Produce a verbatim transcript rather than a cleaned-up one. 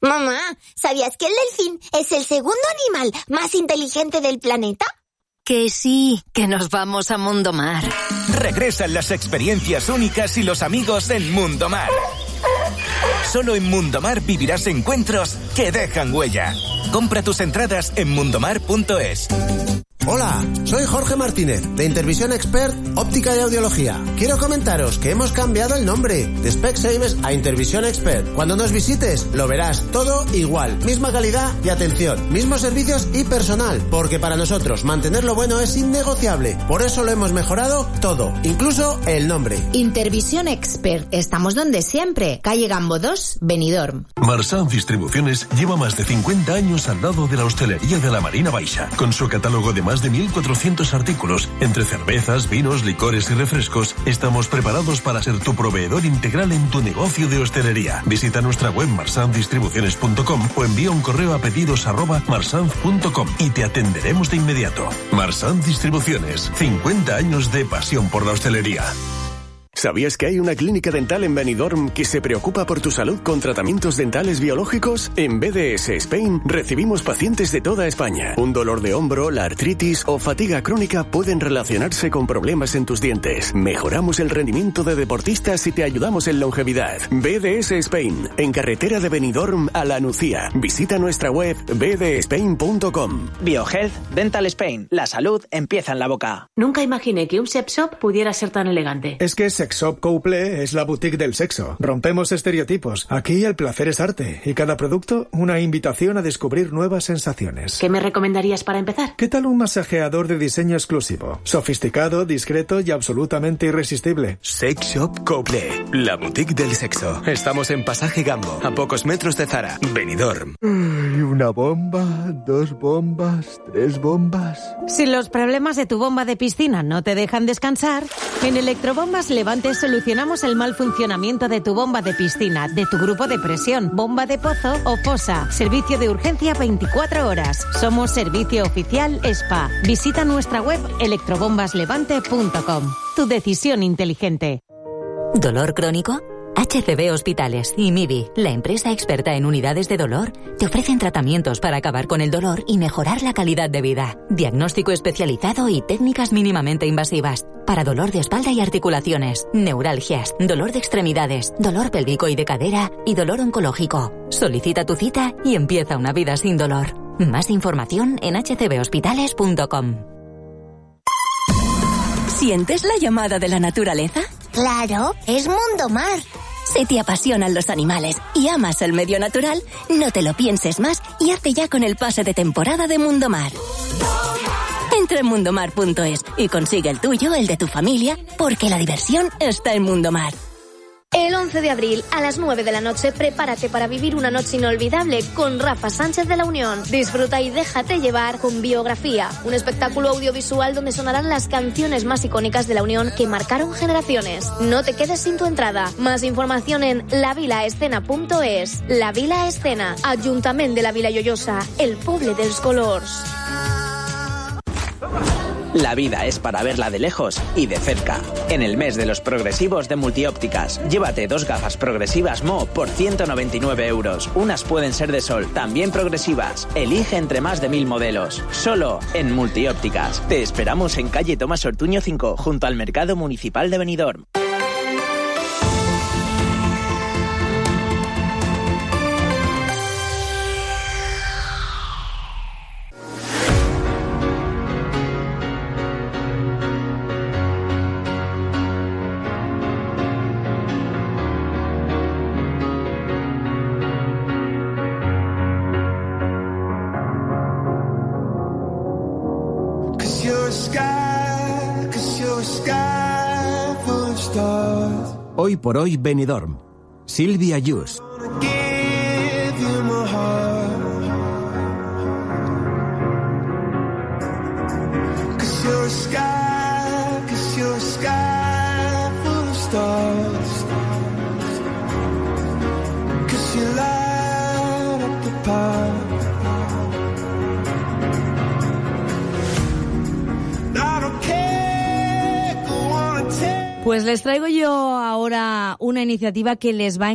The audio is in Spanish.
Mamá, ¿sabías que el delfín es el segundo animal más inteligente del planeta? Que sí, que nos vamos a Mundo Mar. Regresan las experiencias únicas y los amigos en Mundo Mar. Solo en Mundo Mar vivirás encuentros que dejan huella. Compra tus entradas en mundomar punto es. Hola, soy Jorge Martínez, de Intervisión Expert, Óptica y Audiología. Quiero comentaros que hemos cambiado el nombre de Specsavers a Intervisión Expert. Cuando nos visites, lo verás todo igual. Misma calidad y atención, mismos servicios y personal. Porque para nosotros mantener lo bueno es innegociable. Por eso lo hemos mejorado todo, incluso el nombre. Intervisión Expert. Estamos donde siempre. Calle Gambo dos, Benidorm. Marsan Distribuciones lleva más de cincuenta años al lado de la hostelería de la Marina Baixa, con su catálogo de más de mil cuatrocientos artículos, entre cervezas, vinos, licores y refrescos. Estamos preparados para ser tu proveedor integral en tu negocio de hostelería. Visita nuestra web marsan distribuciones punto com o envía un correo a pedidos arroba marsanz punto com y te atenderemos de inmediato. Marsan Distribuciones, cincuenta años de pasión por la hostelería. ¿Sabías que hay una clínica dental en Benidorm que se preocupa por tu salud con tratamientos dentales biológicos? En B D S Spain recibimos pacientes de toda España. Un dolor de hombro, la artritis o fatiga crónica pueden relacionarse con problemas en tus dientes. Mejoramos el rendimiento de deportistas y te ayudamos en longevidad. B D S Spain, en carretera de Benidorm a La Nucía. Visita nuestra web b d spain punto com. BioHealth Dental Spain. La salud empieza en la boca. Nunca imaginé que un sex shop pudiera ser tan elegante. Es que Sex Shop Couple es la boutique del sexo. Rompemos estereotipos. Aquí el placer es arte y cada producto una invitación a descubrir nuevas sensaciones. ¿Qué me recomendarías para empezar? ¿Qué tal un masajeador de diseño exclusivo? Sofisticado, discreto y absolutamente irresistible. Sex Shop Couple, la boutique del sexo. Estamos en Pasaje Gambo, a pocos metros de Zara, Benidorm. Y una bomba, dos bombas, tres bombas. Si los problemas de tu bomba de piscina no te dejan descansar, en Electrobombas Levante solucionamos el mal funcionamiento de tu bomba de piscina, de tu grupo de presión, bomba de pozo o fosa. Servicio de urgencia veinticuatro horas. Somos servicio oficial Spa. Visita nuestra web electrobombas levante punto com. Tu decisión inteligente. ¿Dolor crónico? H C B Hospitales y M I B I, la empresa experta en unidades de dolor, te ofrecen tratamientos para acabar con el dolor y mejorar la calidad de vida. Diagnóstico especializado y técnicas mínimamente invasivas. Para dolor de espalda y articulaciones, neuralgias, dolor de extremidades, dolor pélvico y de cadera y dolor oncológico. Solicita tu cita y empieza una vida sin dolor. Más información en h c b hospitales punto com. ¿Sientes la llamada de la naturaleza? Claro, es Mundo Mar. Si te apasionan los animales y amas el medio natural, no te lo pienses más y hazte ya con el pase de temporada de Mundo Mar. Entra en mundomar punto es y consigue el tuyo, el de tu familia, porque la diversión está en Mundo Mar. El once de abril, a las nueve de la noche, prepárate para vivir una noche inolvidable con Rafa Sánchez de la Unión. Disfruta y déjate llevar con Biografía, un espectáculo audiovisual donde sonarán las canciones más icónicas de la Unión que marcaron generaciones. No te quedes sin tu entrada. Más información en la vila escena punto es. La Vila Escena, Ayuntamiento de la Vila Lloyosa, el poble dels colors. La vida es para verla de lejos y de cerca. En el mes de los progresivos de Multiópticas, llévate dos gafas progresivas Mo por ciento noventa y nueve euros. Unas pueden ser de sol, también progresivas. Elige entre más de mil modelos. Solo en Multiópticas. Te esperamos en calle Tomás Ortuño cinco, junto al Mercado Municipal de Benidorm. Hoy por hoy Benidorm. Silvia Yus. Pues les traigo yo ahora una iniciativa que les va a